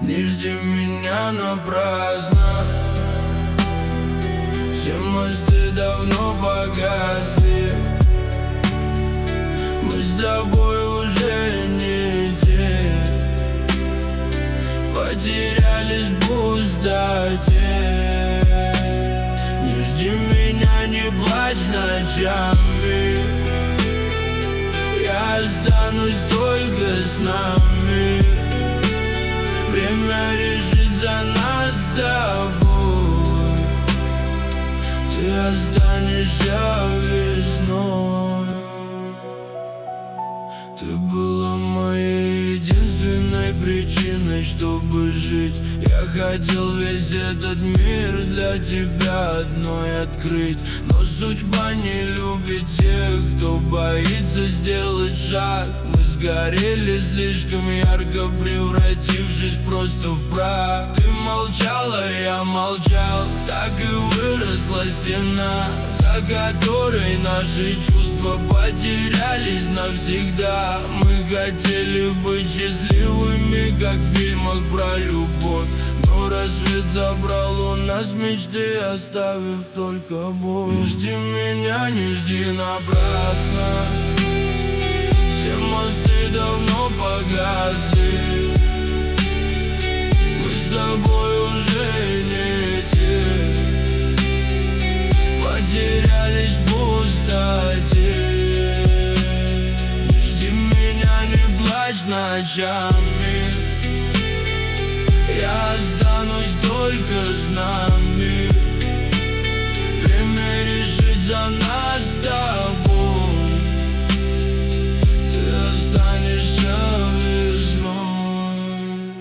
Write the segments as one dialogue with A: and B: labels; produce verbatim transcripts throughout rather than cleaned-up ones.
A: Не жди меня напрасно. Все мосты давно погасли. Мы с тобой уже не те, потерялись в пустоте. Не жди меня, не плачь ночами. Я останусь только с нами. Время решит за нас с тобой. Ты останешься весной. Ты была моей единственной причиной, чтобы жить. Я хотел весь этот мир для тебя одной открыть. Но судьба не любит тех, кто боится сделать шаг. Мы сгорели слишком ярко, превратившись просто в прах. Ты молчала, я молчал, так и выросла стена, за которой наши чувства потерялись навсегда. Мы хотели быть счастливыми, как в фильмах про любовь, но рассвет забрал у нас мечты, оставив только боль. Не жди меня, не жди напрасно. Все мосты давно погасли. Мы с тобой уже не те, потерялись в пустоте. Не жди меня, не плачь ночами. Я останусь только с нами. Время решит за нас с тобой. Ты останешься весной.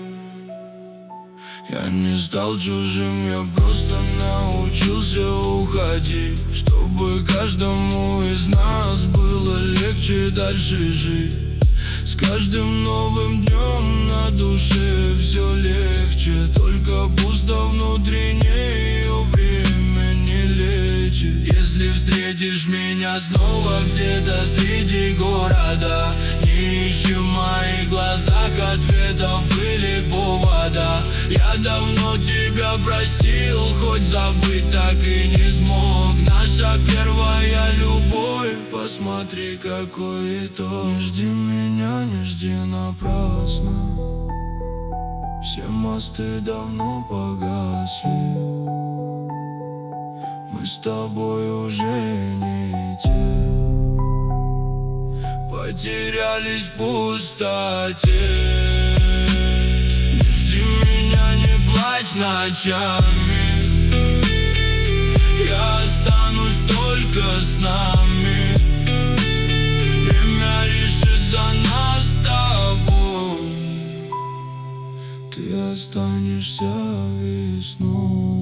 A: Я не стал чужим, я просто научился уходить, чтобы каждому из нас было легче дальше жить. С каждым новым днем на душе все легче, только пусто внутренне, ее время не лечит. Если встретишь меня снова где-то среди города, не ищи в моих глазах ответов или повода. Я давно тебя простил, хоть забыть так и не смог. Наша первая любовь, посмотри, какой итог. Не жди меня, не жди напрасно. Все мосты давно погасли. Мы с тобой уже не те, потерялись в пустоте. Не жди меня, не плачь ночами. Я останусь только с нами. Время решит за нас с тобой. Ты останешься весной.